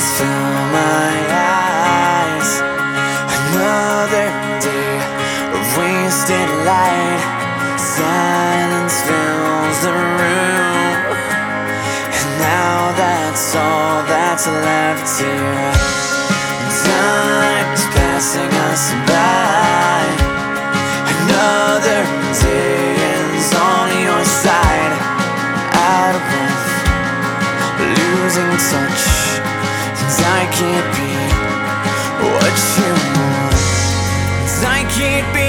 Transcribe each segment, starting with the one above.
Clouds fill my eyes. Another day of wasted light. Silence fills the room, and now that's all that's left here. Time's passing us by. Another day is on your side. Out of breath, losing touch, and I can't be what you want. And I can't be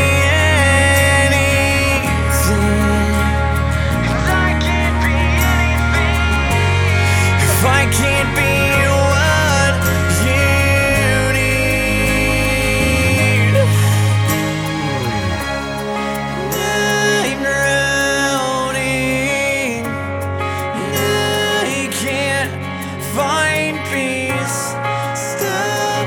anything. And I can't be anything if I can't be what you need. I'm drowning, and I can't find peace. Stop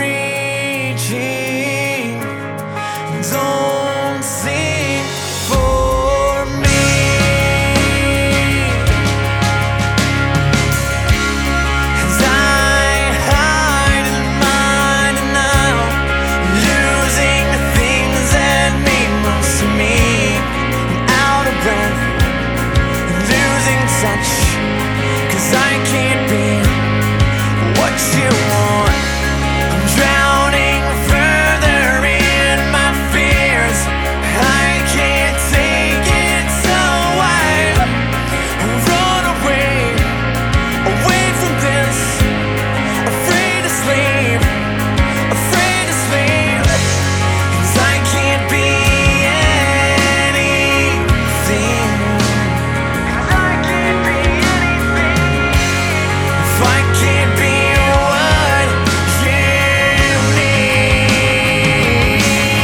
reaching, don't sing for me. As I hide in mine, and I'm losing the things that mean most to me. I'm out of breath, losing touch, 'cause I can't be what you want. I'm drowning further in my fears. I can't take it, so I run away, away from this. Afraid to sleep, afraid to sleep. 'Cause I can't be anything. 'Cause I can't be anything if I can't be what you need.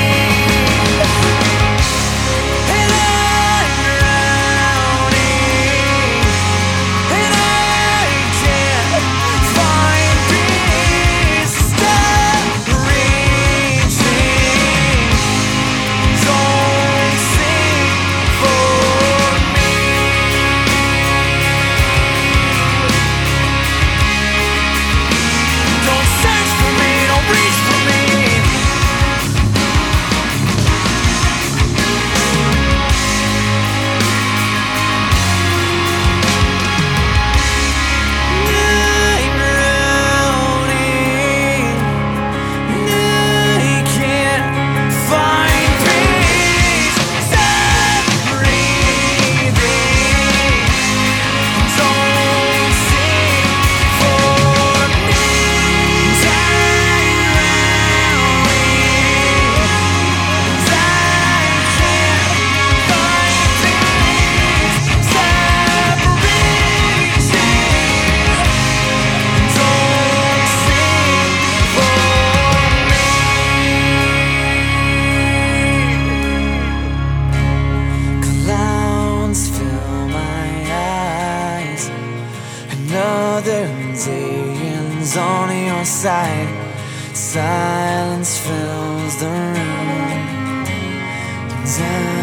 And I'm drowning, and I can't find peace. Stop reaching, don't sing for me. Don't search for me, don't reach for me. I'm drowning, and I can't find peace. Stop breathing, don't sing for me. I'm drowning, and I can't find peace. Stop reaching, don't sing for me. Clouds fill my eyes. Another day ends on your side. Silence fills the room, and